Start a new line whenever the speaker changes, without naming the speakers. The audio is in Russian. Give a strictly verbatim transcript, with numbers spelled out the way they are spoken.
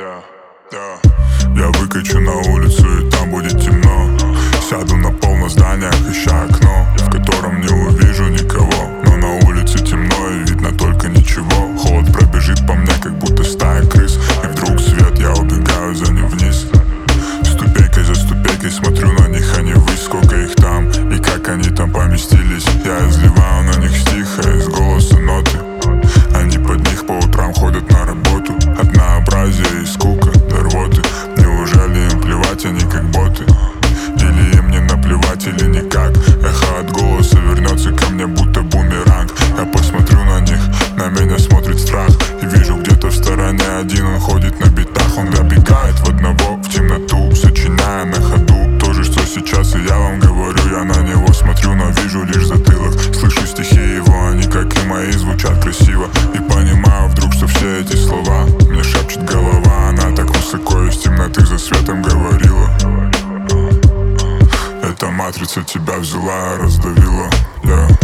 Да, да. Я выкачу на улицу, и там будет темно. Сяду на пол на зданиях, ища окно, в котором не увижу никого. Но на улице темно, и видно только ничего. Холод пробежит по мне, как будто стая крыс. И вдруг свет, я убегаю за ним вниз. Ступенькой за ступенькой смотрю на них, они ввысь, сколько их там. И как они там поместились. Я изливаю на них стих, а из голоса ноты. Они под них по утрам ходят на работу. Однообразие и скука до рвоты. Неужели им плевать, они как боты? Или им не наплевать, или никак? Эхо от голоса вернется ко мне, будто бумеранг. Я посмотрю на них, на меня смотрит страх. И вижу где-то в стороне один, он ходит на битах. Он добегает в одного, в темноту, сочиная на ходу то же, что сейчас и я вам говорю. Я на него смотрю, но вижу лишь затылок. Слышу стихи его, они как и мои звучат красиво. И понимаю вдруг, что все эти слова мне шепчет голова. Она так высоко из темноты за светом говорила. Эта матрица тебя взяла, раздавила, yeah.